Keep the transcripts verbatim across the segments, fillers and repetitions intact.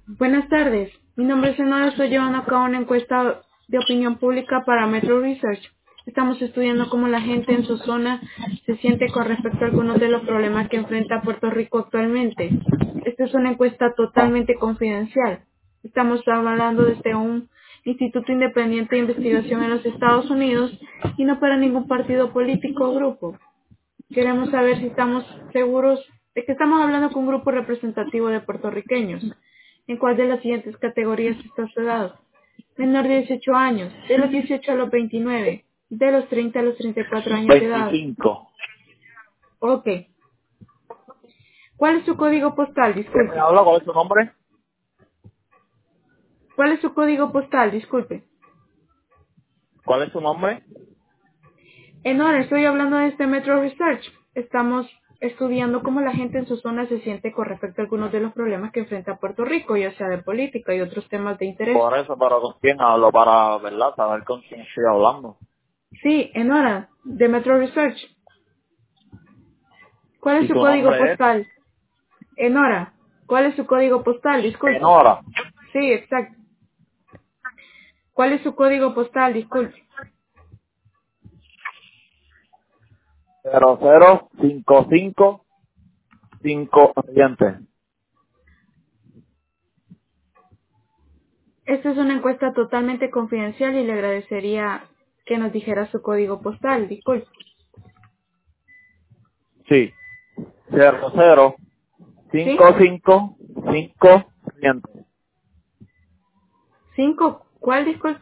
Buenas tardes. Mi nombre es Enora. Estoy llevando a cabo una encuesta de opinión pública para Metro Research. Estamos estudiando cómo la gente en su zona se siente con respecto a algunos de los problemas que enfrenta Puerto Rico actualmente. Esta es una encuesta totalmente confidencial. Estamos hablando desde un instituto independiente de investigación en los Estados Unidos y no para ningún partido político o grupo. Queremos saber si estamos seguros de que estamos hablando con un grupo representativo de puertorriqueños. ¿En cuál de las siguientes categorías está su edad? Menor de dieciocho años, de los dieciocho a los veintinueve, de los treinta a los treinta y cuatro años de edad. veinticinco. Ok. ¿Cuál es su código postal? ¿Quién me Disculpe. habla? ¿Cuál es su nombre? ¿Cuál es su código postal? Disculpe. ¿Cuál es su nombre? En hora, estoy hablando de este Metro Research. Estamos estudiando cómo la gente en su zona se siente con respecto a algunos de los problemas que enfrenta Puerto Rico, ya sea de política y otros temas de interés. Por eso, pero ¿con quién hablo? Para, ¿verdad? Saber con quién estoy hablando. Sí, en hora, de Metro Research. ¿Cuál es ¿Y su tu código nombre es? postal? En hora. ¿Cuál es su código postal? Disculpe. Enora. Sí, exacto. ¿Cuál es su código postal? Disculpe. cero cero cinco cinco cinco siguiente. Esta es una encuesta totalmente confidencial y le agradecería que nos dijera su código postal. Disculpe. Sí. cero cero cinco ¿Sí? cinco cinco siguiente. ¿Cinco? ¿Cuál? Disculpe.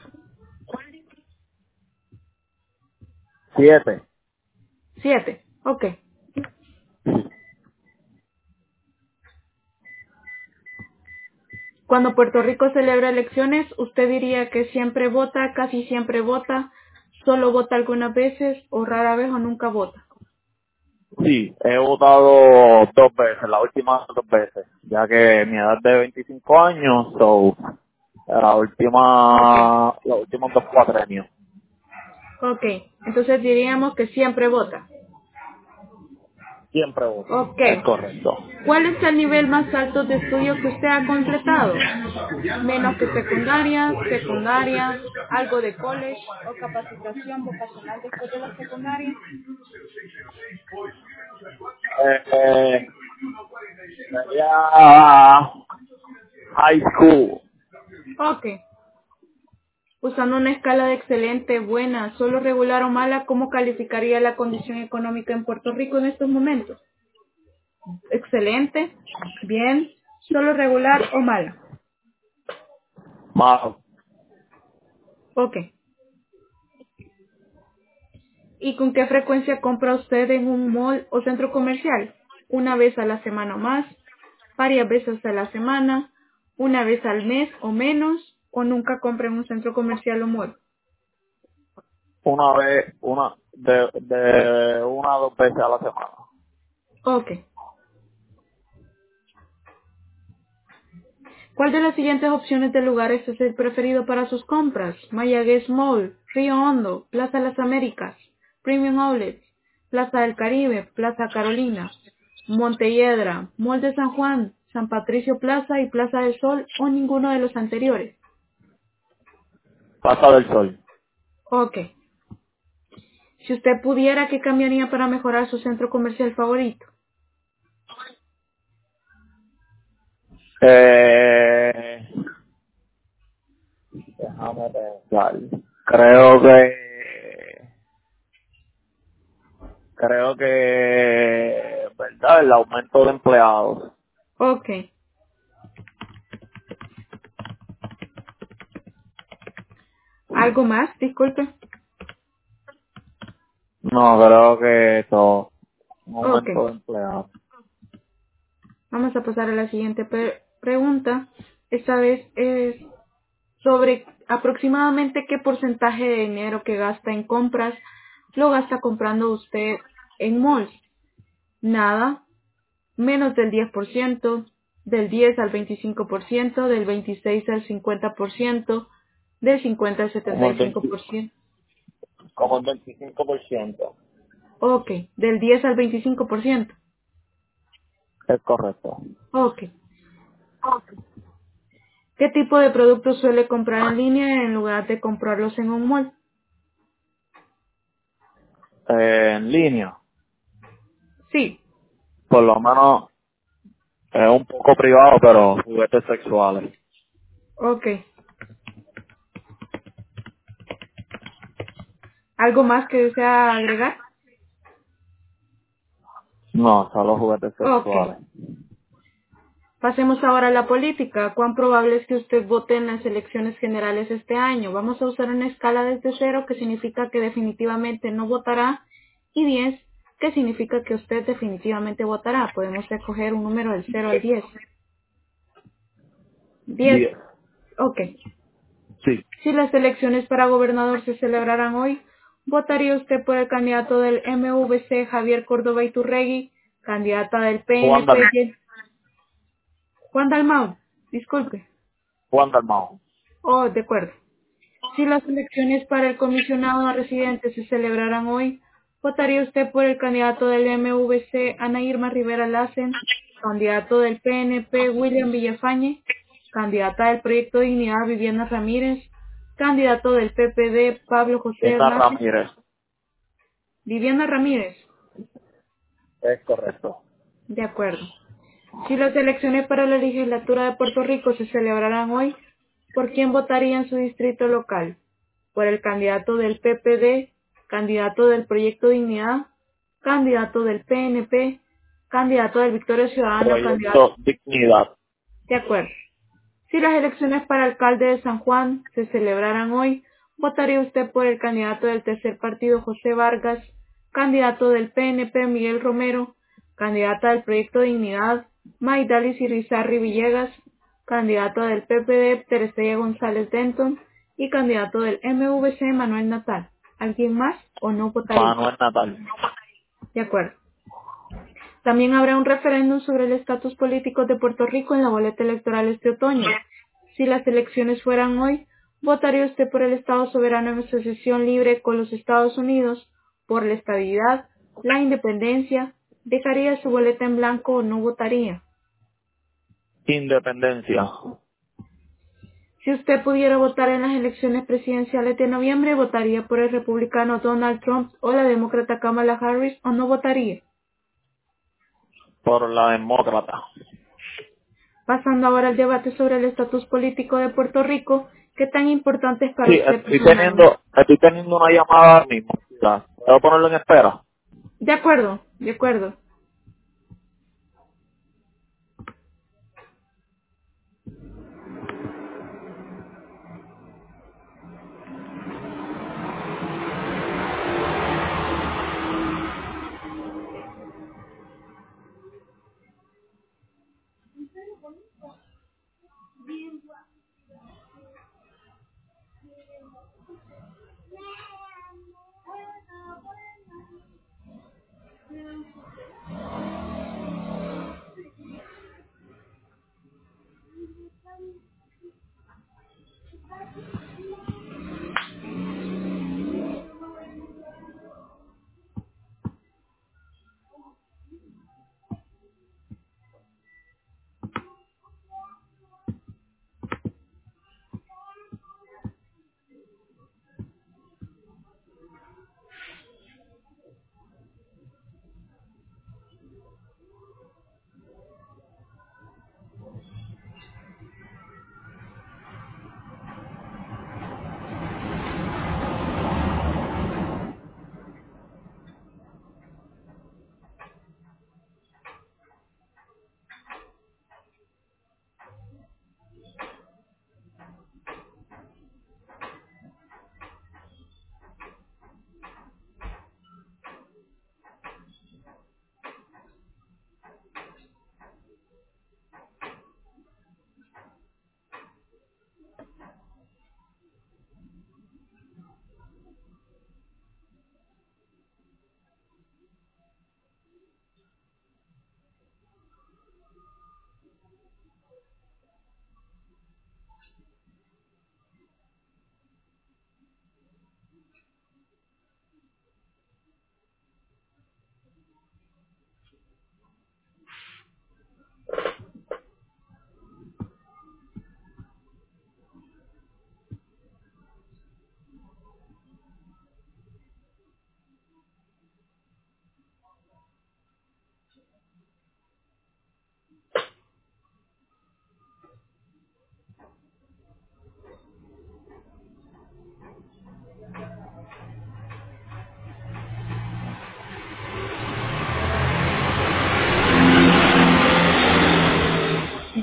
siete. Siete. Ok. Cuando Puerto Rico celebra elecciones, ¿usted diría que siempre vota, casi siempre vota, solo vota algunas veces o rara vez o nunca vota? Sí, he votado dos veces, las últimas dos veces, ya que mi edad es de veinticinco años, so, la Ok. última, los últimos dos cuatrenios. Ok. Entonces diríamos que siempre vota. Siempre voto. Ok. Es correcto. ¿Cuál es el nivel más alto de estudio que usted ha completado? Menos que secundaria, secundaria, algo de college o capacitación vocacional después de la secundaria. Eh, eh, sería high school. Ok. Usando una escala de excelente, buena, solo regular o mala, ¿cómo calificaría la condición económica en Puerto Rico en estos momentos? Excelente, bien, solo regular o mala. Más, Ok. ¿Y con qué frecuencia compra usted en un mall o centro comercial? ¿Una vez a la semana o más? ¿Varias veces a la semana? ¿Una vez al mes o menos? ¿O nunca compra en un centro comercial o mall? una vez, una, de, de una a dos veces a la semana. Ok. ¿Cuál de las siguientes opciones de lugares es el preferido para sus compras? Mayagüez Mall, Río Hondo, Plaza Las Américas, Premium Outlets, Plaza del Caribe, Plaza Carolina, Montelledra, Mall de San Juan, San Patricio Plaza y Plaza del Sol o ninguno de los anteriores. Pasa del sol. Ok. Si usted pudiera, ¿qué cambiaría para mejorar su centro comercial favorito? Eh, déjame pensar. Creo que, creo que, ¿verdad? El aumento de empleados. Ok. ¿Algo más? Disculpe. No, creo que eso, un Ok. aumento de empleados. Vamos a pasar a la siguiente pre- pregunta. Esta vez es sobre aproximadamente qué porcentaje de dinero que gasta en compras lo gasta comprando usted en malls. Nada, menos del diez por ciento, del diez al veinticinco por ciento, del veintiséis al cincuenta por ciento, del cincuenta al Como el veinte, setenta y cinco por ciento. como el veinticinco por ciento. Ok, del diez al veinticinco por ciento. Es correcto. Ok. ¿Qué tipo de productos suele comprar en línea en lugar de comprarlos en un mall? Eh, en línea, Sí. por lo menos es un poco privado, pero juguetes sexuales. Ok. ¿Algo más que desea agregar? No, solo juguetes Ok. sexuales. Pasemos ahora a la política. ¿Cuán probable es que usted vote en las elecciones generales este año? Vamos a usar una escala desde cero, que significa que definitivamente no votará, y diez, que significa que usted definitivamente votará. Podemos escoger un número del cero al diez. diez. Diez. Ok. Sí. Si las elecciones para gobernador se celebraran hoy, ¿votaría usted por el candidato del M V C, Javier Córdoba Iturregui, candidata del Juan P N P, Dal Ye- Juan Dalmau? Disculpe. Juan Dalmao. Oh, de acuerdo. Si las elecciones para el comisionado residente se celebraran hoy, ¿votaría usted por el candidato del M V C, Ana Irma Rivera Lassen, candidato del P N P, William Villafañe, candidata del Proyecto Dignidad, Viviana Ramírez, candidato del P P D, Pablo José Esa Hernández? Ramírez. Viviana Ramírez. Es correcto. De acuerdo. Si las elecciones para la legislatura de Puerto Rico se celebraran hoy, ¿por quién votaría en su distrito local? ¿Por el candidato del P P D, candidato del Proyecto Dignidad, candidato del P N P, candidato del Victoria Ciudadano, candidato? Proyecto Dignidad. De acuerdo. Si las elecciones para alcalde de San Juan se celebraran hoy, ¿votaría usted por el candidato del tercer partido, José Vargas, candidato del P N P, Miguel Romero, candidata del Proyecto Dignidad, Maidalis Irizarry Villegas, candidata del P P D, Teresella González Denton, y candidato del M V C, Manuel Natal? ¿Alguien más o no votaría? Manuel Natal. De acuerdo. También habrá un referéndum sobre el estatus político de Puerto Rico en la boleta electoral este otoño. Si las elecciones fueran hoy, ¿votaría usted por el Estado soberano en asociación libre con los Estados Unidos, por la estabilidad, la independencia? ¿Dejaría su boleta en blanco o no votaría? Independencia. Si usted pudiera votar en las elecciones presidenciales de noviembre, ¿votaría por el republicano Donald Trump o la demócrata Kamala Harris o no votaría? Por la demócrata. Pasando ahora al debate sobre el estatus político de Puerto Rico, ¿qué tan importante es para Sí, usted estoy personalmente? teniendo, estoy teniendo una llamada ahora mismo. Ya. ¿Puedo ponerlo en espera? De acuerdo, de acuerdo.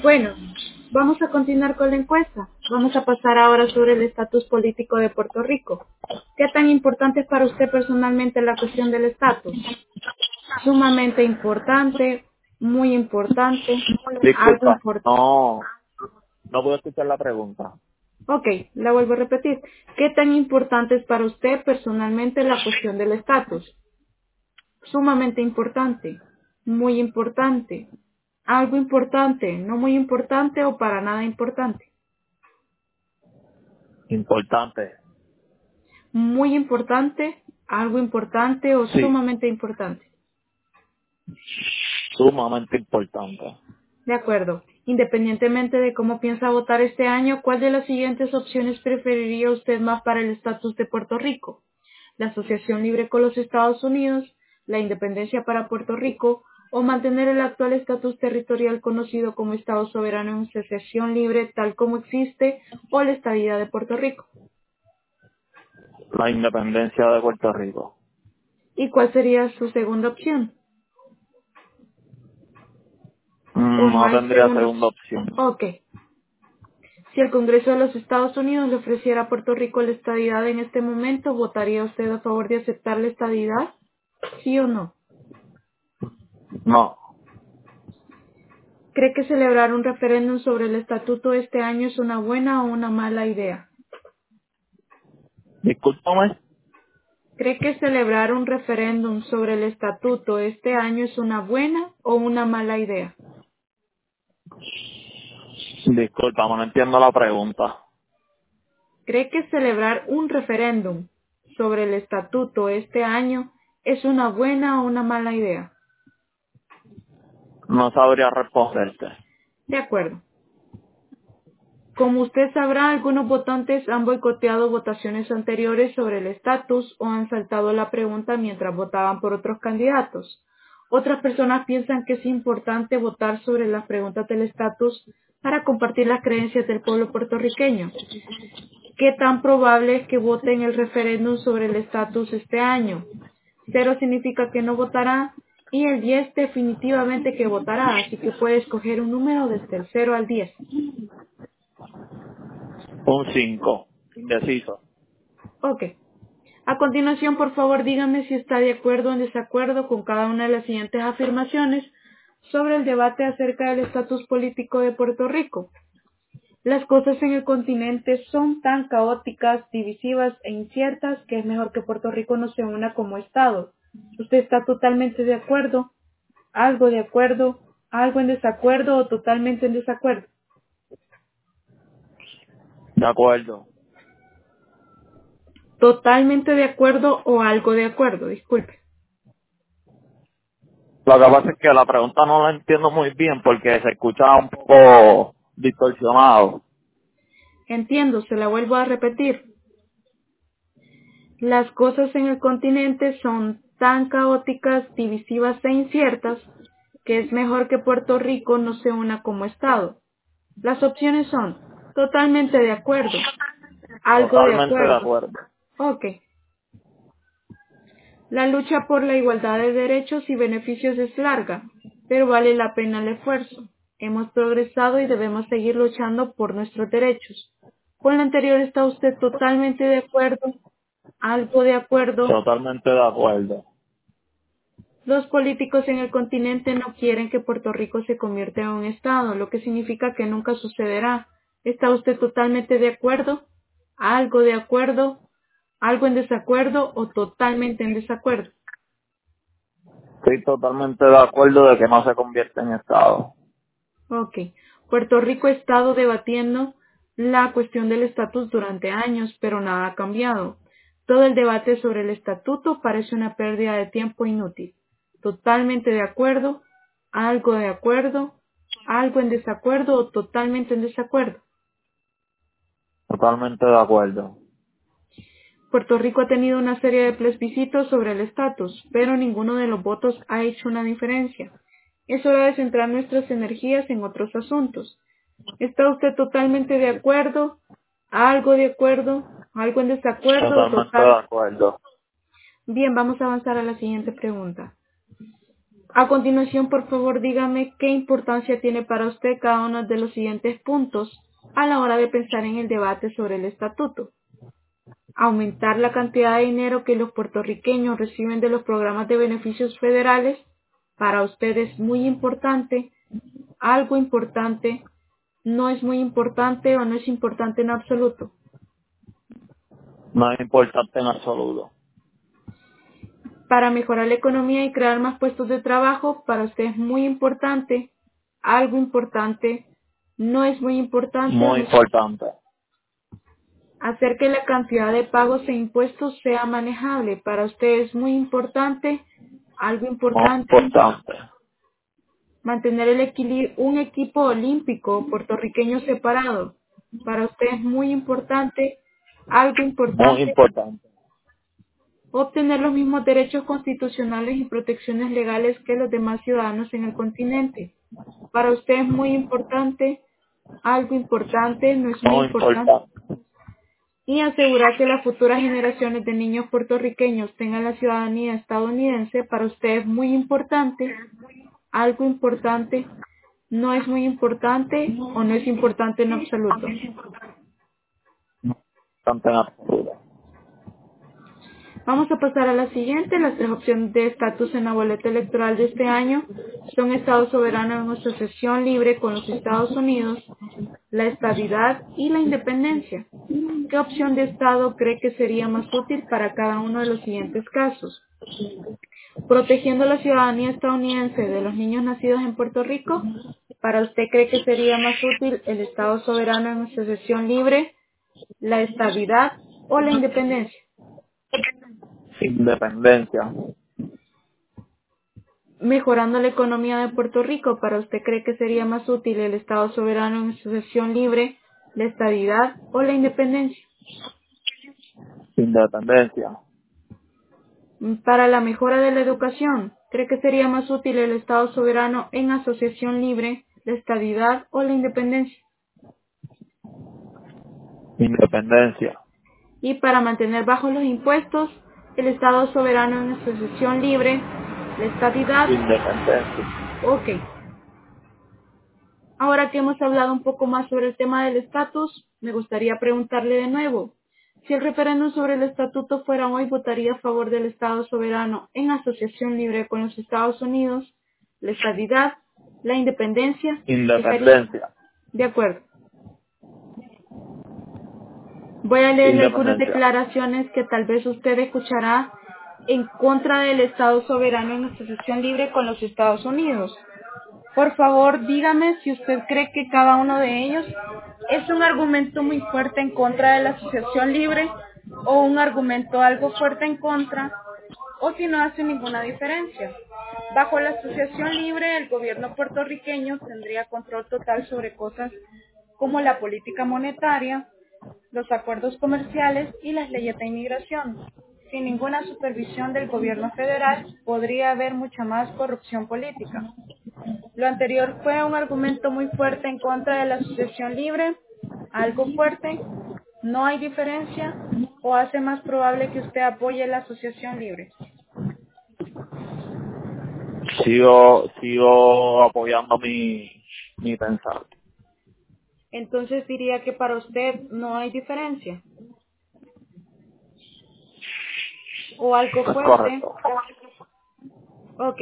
Bueno, vamos a continuar con la encuesta. Vamos a pasar ahora sobre el estatus político de Puerto Rico. ¿Qué tan importante es para usted personalmente la cuestión del estatus? Sumamente importante, muy importante, algo Disculpa, importante. no, no puedo escuchar la pregunta. Ok, la vuelvo a repetir. ¿Qué tan importante es para usted personalmente la cuestión del estatus? Sumamente importante, muy importante, algo importante, no muy importante o para nada importante. Importante. Muy importante, algo importante o Sí, sumamente importante. sumamente importante. De acuerdo. Independientemente de cómo piensa votar este año, ¿cuál de las siguientes opciones preferiría usted más para el estatus de Puerto Rico? ¿La asociación libre con los Estados Unidos, la independencia para Puerto Rico o mantener el actual estatus territorial conocido como Estado soberano en asociación libre tal como existe o la estadidad de Puerto Rico? La independencia de Puerto Rico. ¿Y cuál sería su segunda opción? ¿O Mm, no No hay tendría segunda segunda opción? opción. Ok. Si el Congreso de los Estados Unidos le ofreciera a Puerto Rico la estadidad en este momento, ¿votaría usted a favor de aceptar la estadidad? ¿Sí o no? No. ¿Cree que celebrar un referéndum sobre el estatuto este año es una buena o una mala idea? Discúlpame. ¿Cree que celebrar un referéndum sobre el estatuto este año es una buena o una mala idea? Discúlpame, no entiendo la pregunta. ¿Cree que celebrar un referéndum sobre el estatuto este año es una buena o una mala idea? No sabría responderte. De acuerdo. Como usted sabrá, algunos votantes han boicoteado votaciones anteriores sobre el estatus o han saltado la pregunta mientras votaban por otros candidatos. Otras personas piensan que es importante votar sobre las preguntas del estatus para compartir las creencias del pueblo puertorriqueño. ¿Qué tan probable es que vote en el referéndum sobre el estatus este año? Cero significa que no votará y el diez definitivamente que votará, así que puede escoger un número desde el cero al diez. Un cinco. Indeciso. Ok. A continuación, por favor, dígame si está de acuerdo o en desacuerdo con cada una de las siguientes afirmaciones sobre el debate acerca del estatus político de Puerto Rico. Las cosas en el continente son tan caóticas, divisivas e inciertas que es mejor que Puerto Rico no se una como Estado. ¿Usted está totalmente de acuerdo? ¿Algo de acuerdo? ¿Algo en desacuerdo o totalmente en desacuerdo? De acuerdo. Totalmente de acuerdo o algo de acuerdo, disculpe. Lo que pasa es que la pregunta no la entiendo muy bien porque se escucha un poco distorsionado. Entiendo, se la vuelvo a repetir. Las cosas en el continente son tan caóticas, divisivas e inciertas que es mejor que Puerto Rico no se una como Estado. Las opciones son totalmente de acuerdo, algo de Totalmente de acuerdo. acuerdo. Ok. La lucha por la igualdad de derechos y beneficios es larga, pero vale la pena el esfuerzo. Hemos progresado y debemos seguir luchando por nuestros derechos. Con lo anterior, ¿está usted totalmente de acuerdo? ¿Algo de acuerdo? Totalmente de acuerdo. Los políticos en el continente no quieren que Puerto Rico se convierta en un estado, lo que significa que nunca sucederá. ¿Está usted totalmente de acuerdo? ¿Algo de acuerdo? ¿Algo en desacuerdo o totalmente en desacuerdo? Estoy totalmente de acuerdo de que no se convierta en Estado. Ok. Puerto Rico ha estado debatiendo la cuestión del estatus durante años, pero nada ha cambiado. Todo el debate sobre el estatuto parece una pérdida de tiempo inútil. Totalmente de acuerdo, algo de acuerdo, algo en desacuerdo o totalmente en desacuerdo. Totalmente de acuerdo. Puerto Rico ha tenido una serie de plebiscitos sobre el estatus, pero ninguno de los votos ha hecho una diferencia. Es hora de centrar nuestras energías en otros asuntos. ¿Está usted totalmente de acuerdo? ¿Algo de acuerdo? ¿Algo en desacuerdo o Totalmente de total? acuerdo. Bien, vamos a avanzar a la siguiente pregunta. A continuación, por favor, dígame qué importancia tiene para usted cada uno de los siguientes puntos a la hora de pensar en el debate sobre el estatuto. Aumentar la cantidad de dinero que los puertorriqueños reciben de los programas de beneficios federales, para usted es muy importante, algo importante, no es muy importante o no es importante en absoluto. No es importante en absoluto. Para mejorar la economía y crear más puestos de trabajo, para usted es muy importante, algo importante, no es muy importante. Muy importante. Hacer que la cantidad de pagos e impuestos sea manejable, para usted es muy importante, algo Muy importante. importante. Mantener el equilibrio, un equipo olímpico puertorriqueño separado, para usted es muy importante, algo Muy importante. importante. Obtener los mismos derechos constitucionales y protecciones legales que los demás ciudadanos en el continente. Para usted es muy importante, algo importante, no es muy Muy importante. importante. Y asegurar que las futuras generaciones de niños puertorriqueños tengan la ciudadanía estadounidense, para usted es muy importante, algo importante, no es muy importante o no es importante en absoluto. Importante en absoluto. Vamos a pasar a la siguiente. Las tres opciones de estatus en la boleta electoral de este año son Estado soberano en asociación libre con los Estados Unidos, la estabilidad y la independencia. ¿Qué opción de Estado cree que sería más útil para cada uno de los siguientes casos? Protegiendo la ciudadanía estadounidense de los niños nacidos en Puerto Rico. ¿Para usted cree que sería más útil el Estado soberano en asociación libre, la estabilidad o la independencia? Independencia. Mejorando la economía de Puerto Rico, ¿para usted cree que sería más útil el Estado soberano en asociación libre, la estabilidad o la independencia? Independencia. Para la mejora de la educación, ¿cree que sería más útil el Estado soberano en asociación libre, la estabilidad o la independencia? Independencia. Y para mantener bajos los impuestos, el Estado soberano en asociación libre, la estabilidad. Independencia. Ok. Ahora que hemos hablado un poco más sobre el tema del estatus, me gustaría preguntarle de nuevo. Si el referéndum sobre el estatuto fuera hoy, ¿votaría a favor del Estado soberano en asociación libre con los Estados Unidos, la estabilidad, la independencia? Independencia. De acuerdo. Voy a leerle algunas Independencia. declaraciones que tal vez usted escuchará en contra del Estado soberano en asociación libre con los Estados Unidos. Por favor, dígame si usted cree que cada uno de ellos es un argumento muy fuerte en contra de la asociación libre o un argumento algo fuerte en contra, o si no hace ninguna diferencia. Bajo la asociación libre, el gobierno puertorriqueño tendría control total sobre cosas como la política monetaria, los acuerdos comerciales y las leyes de inmigración. Sin ninguna supervisión del gobierno federal, podría haber mucha más corrupción política. Lo anterior fue un argumento muy fuerte en contra de la asociación libre, algo fuerte, no hay diferencia, o hace más probable que usted apoye la asociación libre. Sigo, sigo apoyando mi, mi pensar. Entonces diría que para usted no hay diferencia, o algo Es fuerte. correcto. Ok.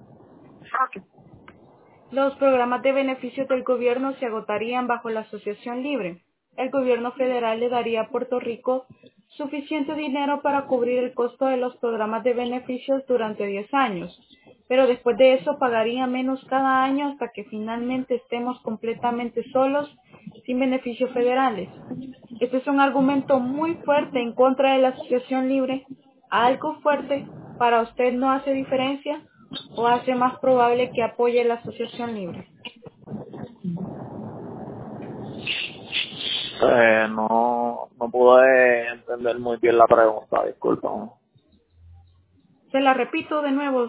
Los programas de beneficios del gobierno se agotarían bajo la asociación libre. El gobierno federal le daría a Puerto Rico suficiente dinero para cubrir el costo de los programas de beneficios durante diez años, pero después de eso pagaría menos cada año hasta que finalmente estemos completamente solos, sin beneficios federales. Este es un argumento muy fuerte en contra de la asociación libre. Algo fuerte, ¿para usted no hace diferencia o hace más probable que apoye la asociación libre? Eh, no, no pude entender muy bien la pregunta, disculpa. Se la repito de nuevo.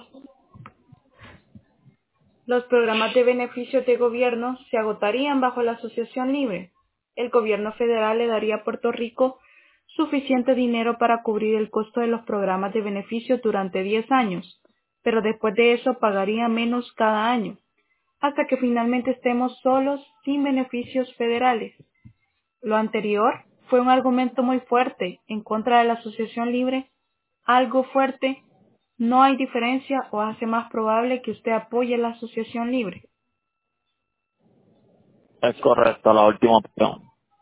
Los programas de beneficios de gobierno se agotarían bajo la asociación libre. El gobierno federal le daría a Puerto Rico suficiente dinero para cubrir el costo de los programas de beneficios durante diez años, pero después de eso pagaría menos cada año, hasta que finalmente estemos solos sin beneficios federales. Lo anterior fue un argumento muy fuerte en contra de la asociación libre, algo fuerte, no hay diferencia o hace más probable que usted apoye la asociación libre. Es correcto, la última opción.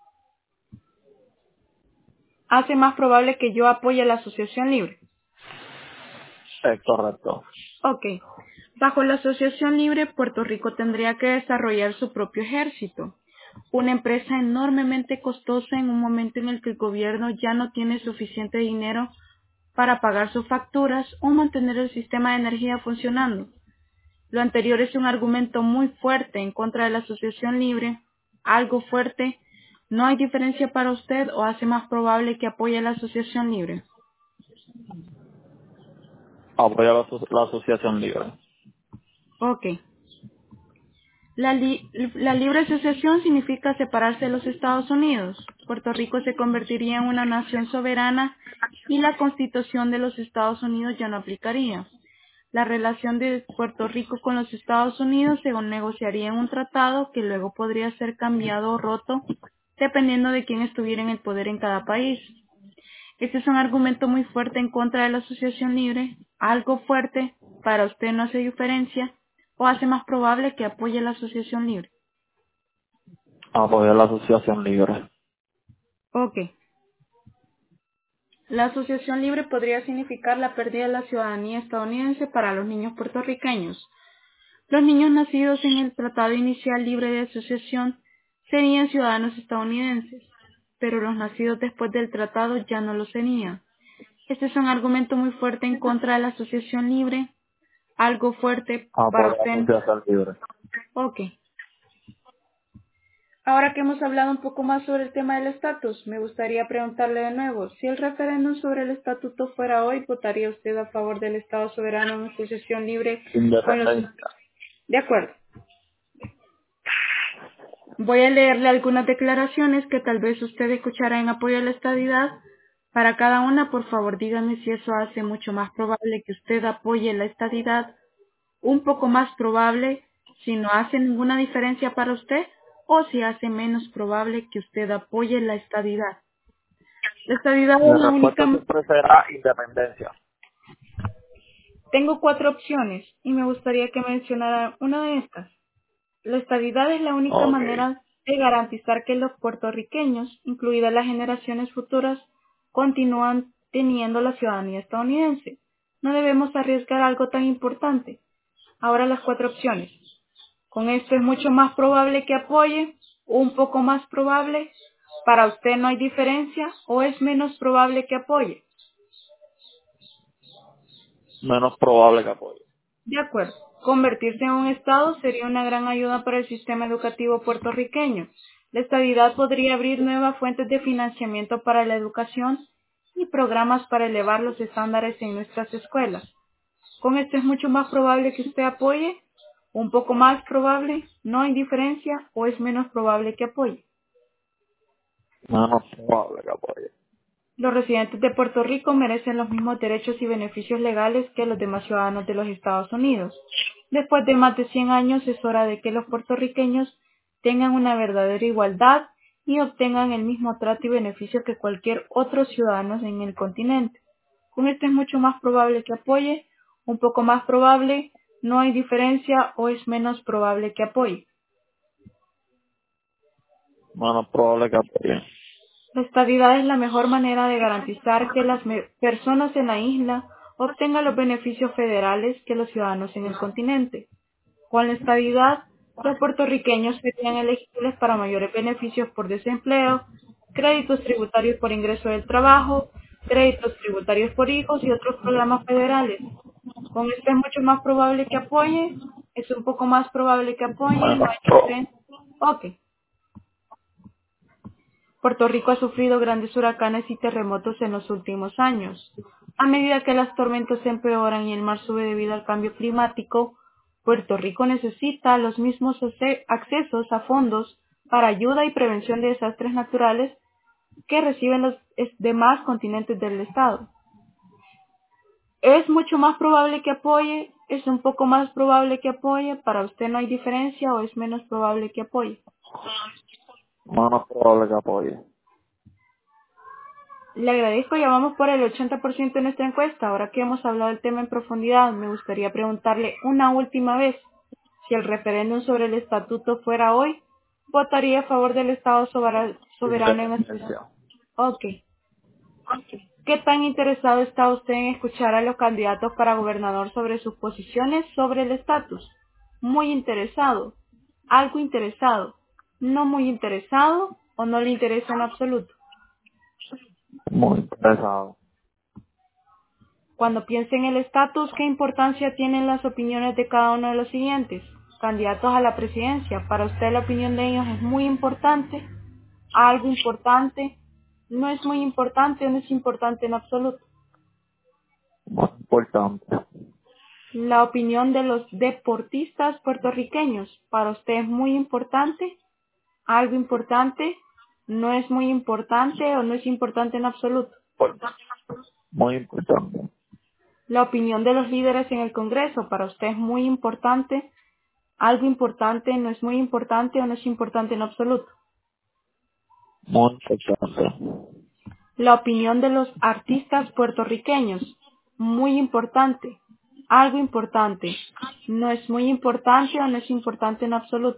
Hace más probable que yo apoye la asociación libre. Es correcto. Ok. Bajo la asociación libre, Puerto Rico tendría que desarrollar su propio ejército, una empresa enormemente costosa en un momento en el que el gobierno ya no tiene suficiente dinero para pagar sus facturas o mantener el sistema de energía funcionando. Lo anterior es un argumento muy fuerte en contra de la asociación libre, algo fuerte. ¿No hay diferencia para usted o hace más probable que apoye la asociación libre? Apoyo la, aso- la asociación libre. Ok. La, li- la libre asociación significa separarse de los Estados Unidos. Puerto Rico se convertiría en una nación soberana y la Constitución de los Estados Unidos ya no aplicaría. La relación de Puerto Rico con los Estados Unidos se negociaría en un tratado que luego podría ser cambiado o roto dependiendo de quién estuviera en el poder en cada país. Este es un argumento muy fuerte en contra de la asociación libre, algo fuerte, para usted no hace diferencia, o hace más probable que apoye la asociación libre. Apoyo la asociación libre. Ok. La asociación libre podría significar la pérdida de la ciudadanía estadounidense para los niños puertorriqueños. Los niños nacidos en el Tratado Inicial Libre de Asociación serían ciudadanos estadounidenses, pero los nacidos después del tratado ya no lo serían. Este es un argumento muy fuerte en contra de la asociación libre, algo fuerte para Apoyo la usted. asociación libre. Ok. Ahora que hemos hablado un poco más sobre el tema del estatus, me gustaría preguntarle de nuevo, si el referéndum sobre el estatuto fuera hoy, ¿votaría usted a favor del Estado soberano en asociación libre con los... Independencia. De acuerdo. Voy a leerle algunas declaraciones que tal vez usted escuchará en apoyo a la estadidad. Para cada una, por favor, dígame si eso hace mucho más probable que usted apoye la estadidad, un poco más probable si no hace ninguna diferencia para usted, o si hace menos probable que usted apoye la estadidad. La estadidad Mi es la única... respuesta siempre será independencia. Tengo cuatro opciones y me gustaría que mencionara una de estas. La estabilidad es la única Ok. manera de garantizar que los puertorriqueños, incluidas las generaciones futuras, continúan teniendo la ciudadanía estadounidense. No debemos arriesgar algo tan importante. Ahora las cuatro opciones. Con esto es mucho más probable que apoye, un poco más probable, para usted no hay diferencia, o es menos probable que apoye. Menos probable que apoye. De acuerdo. Convertirse en un Estado sería una gran ayuda para el sistema educativo puertorriqueño. La estabilidad podría abrir nuevas fuentes de financiamiento para la educación y programas para elevar los estándares en nuestras escuelas. Con esto es mucho más probable que usted apoye, un poco más probable, no hay diferencia o es menos probable que apoye. Menos probable que apoye. Los residentes de Puerto Rico merecen los mismos derechos y beneficios legales que los demás ciudadanos de los Estados Unidos. Después de más de cien años es hora de que los puertorriqueños tengan una verdadera igualdad y obtengan el mismo trato y beneficio que cualquier otro ciudadano en el continente. Con esto es mucho más probable que apoye, un poco más probable, no hay diferencia o es menos probable que apoye. Menos probable que apoye. La estabilidad es la mejor manera de garantizar que las me- personas en la isla obtengan los beneficios federales que los ciudadanos en el continente. Con la estabilidad, los puertorriqueños serían elegibles para mayores beneficios por desempleo, créditos tributarios por ingreso del trabajo, créditos tributarios por hijos y otros programas federales. Con esto es mucho más probable que apoye, es un poco más probable que apoye, no Menos hay pro. diferencia. Ok. Puerto Rico ha sufrido grandes huracanes y terremotos en los últimos años. A medida que las tormentas se empeoran y el mar sube debido al cambio climático, Puerto Rico necesita los mismos ace- accesos a fondos para ayuda y prevención de desastres naturales que reciben los es- demás continentes del estado. Es mucho más probable que apoye, ¿Es un poco más probable que apoye? ¿Para usted no hay diferencia o es menos probable que apoye? Menos probable que apoye. Le agradezco, ya vamos por el ochenta por ciento de nuestra encuesta. Ahora que hemos hablado del tema en profundidad, me gustaría preguntarle una última vez. Si el referéndum sobre el estatuto fuera hoy, ¿votaría a favor del Estado sobera- soberano en asociación? Independencia. Ok. ¿Qué tan interesado está usted en escuchar a los candidatos para gobernador sobre sus posiciones sobre el estatus? Muy interesado, algo interesado, no muy interesado o no le interesa en absoluto. Muy interesado. Cuando piense en el estatus, ¿qué importancia tienen las opiniones de cada uno de los siguientes? Candidatos a la presidencia. Para usted la opinión de ellos es muy importante, algo importante, no es muy importante o no es importante en absoluto. Muy importante. La opinión de los deportistas puertorriqueños. Para usted es muy importante, algo importante, no es muy importante o no es importante en absoluto. Muy importante. La opinión de los líderes en el Congreso. Para usted es muy importante, algo importante, no es muy importante o no es importante en absoluto. Muy importante. La opinión de los artistas puertorriqueños. Muy importante, algo importante, no es muy importante o no es importante en absoluto.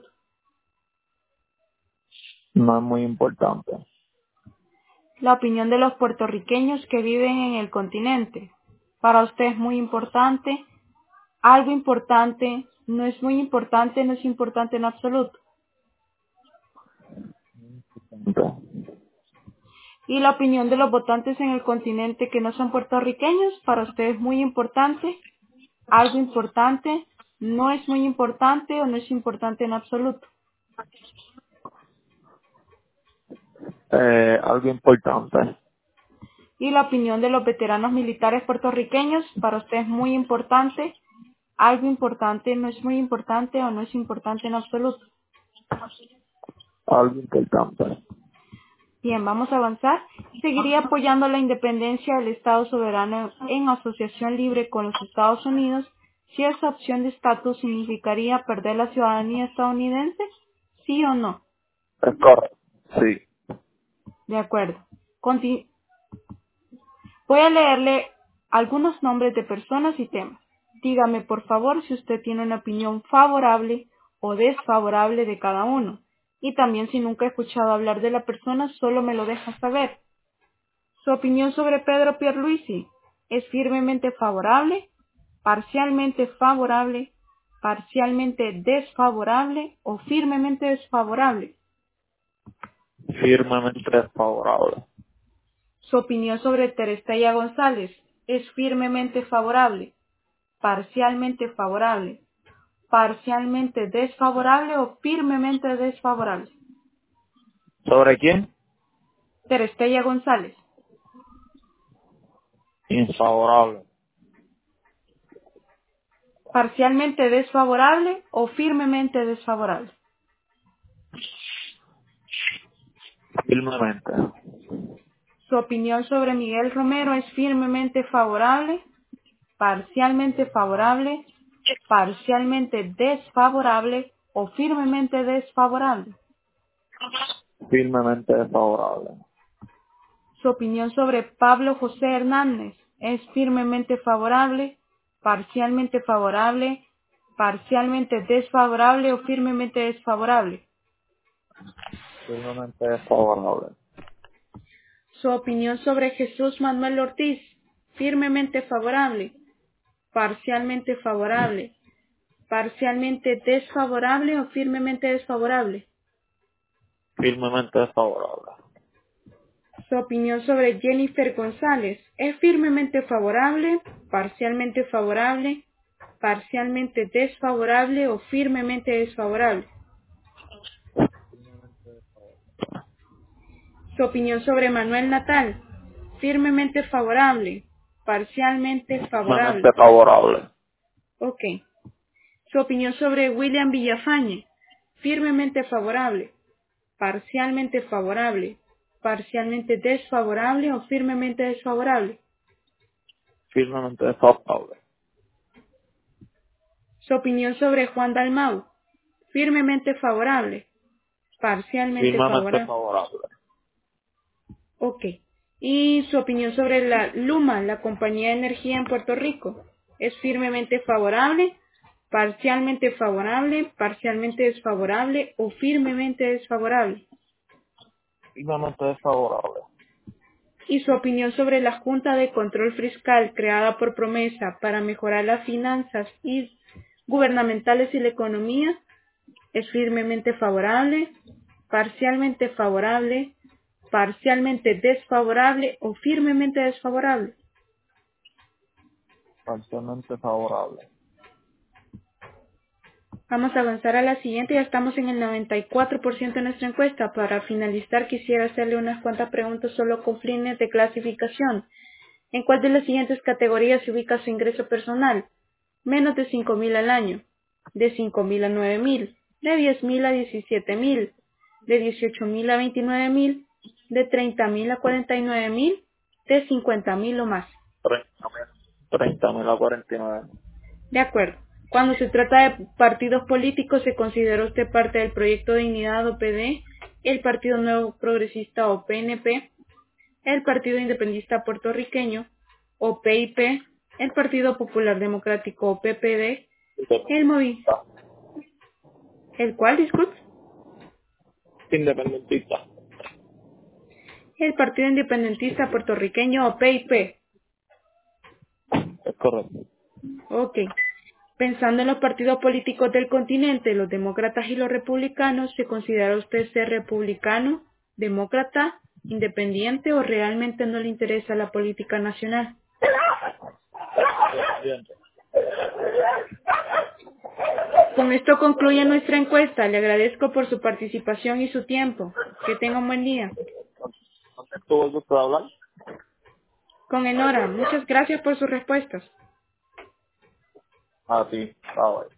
No es muy importante. La opinión de los puertorriqueños que viven en el continente. Para usted es muy importante, algo importante, no es muy importante, no es importante en absoluto. Y la opinión de los votantes en el continente que no son puertorriqueños, para usted es muy importante, algo importante, no es muy importante o no es importante en absoluto. Eh, algo importante. Y la opinión de los veteranos militares puertorriqueños, para usted es muy importante, algo importante, no es muy importante o no es importante en absoluto. Algo importante. Bien, vamos a avanzar. Seguiría apoyando la independencia del Estado soberano en asociación libre con los Estados Unidos si esa opción de estatus significaría perder la ciudadanía estadounidense, ¿sí o no? Es correcto. Sí. De acuerdo. Conti- Voy a leerle algunos nombres de personas y temas. Dígame, por favor, si usted tiene una opinión favorable o desfavorable de cada uno. Y también si nunca ha escuchado hablar de la persona, solo me lo deja saber. Su opinión sobre Pedro Pierluisi es firmemente favorable, parcialmente favorable, parcialmente desfavorable o firmemente desfavorable. Firmemente desfavorable. Su opinión sobre Terestella González es firmemente favorable, parcialmente favorable, parcialmente desfavorable o firmemente desfavorable. ¿Sobre quién? Terestella González, Infavorable. parcialmente desfavorable o firmemente desfavorable. Firmemente. Su opinión sobre Miguel Romero es firmemente favorable, parcialmente favorable, parcialmente desfavorable o firmemente desfavorable. Firmemente desfavorable. Su opinión sobre Pablo José Hernández es firmemente favorable, parcialmente favorable, parcialmente desfavorable o firmemente desfavorable. Firmemente desfavorable. Su opinión sobre Jesús Manuel Ortiz, firmemente favorable, parcialmente favorable, parcialmente desfavorable o firmemente desfavorable. Firmemente desfavorable. Su opinión sobre Jennifer González es firmemente favorable, parcialmente favorable, parcialmente desfavorable o firmemente desfavorable. Su opinión sobre Manuel Natal, firmemente favorable, parcialmente Firmemente favorable. favorable. Ok. Su opinión sobre William Villafañe, firmemente favorable, parcialmente favorable, parcialmente desfavorable o firmemente desfavorable. Firmemente desfavorable. Su opinión sobre Juan Dalmau, firmemente favorable, parcialmente Firmemente favorable. favorable. Ok. Y su opinión sobre la Luma, la compañía de energía en Puerto Rico, es firmemente favorable, parcialmente favorable, parcialmente desfavorable o firmemente desfavorable. Firmemente desfavorable. Y su opinión sobre la Junta de Control Fiscal creada por Promesa para mejorar las finanzas y gubernamentales y la economía es firmemente favorable, parcialmente favorable, parcialmente desfavorable o firmemente desfavorable. Parcialmente favorable. Vamos a avanzar a la siguiente, ya estamos en el noventa y cuatro por ciento de nuestra encuesta. Para finalizar quisiera hacerle unas cuantas preguntas solo con fines de clasificación. ¿En cuál de las siguientes categorías se ubica su ingreso personal? Menos de cinco mil al año, de cinco mil a nueve mil, de diez mil a diecisiete mil, de dieciocho mil a veintinueve mil, de treinta mil a cuarenta y nueve mil, de cincuenta mil o más. treinta mil a cuarenta y nueve. De acuerdo. Cuando se trata de partidos políticos, ¿se considera usted parte del Proyecto Dignidad o P D, el Partido Nuevo Progresista o P N P, el Partido Independentista Puertorriqueño o P I P, el Partido Popular Democrático o P P D, el Movi, Independentista. el cual, disculpe, Independentista. el Partido Independentista Puertorriqueño o P I P? Es correcto. Ok. Pensando en los partidos políticos del continente, los demócratas y los republicanos, ¿se considera usted ser republicano, demócrata, independiente o realmente no le interesa la política nacional? Bien. Con esto concluye nuestra encuesta. Le agradezco por su participación y su tiempo. Que tenga un buen día. ¿Tuvo el gusto de hablar? Con Enora, muchas gracias por sus respuestas. A ti. Ah, bueno.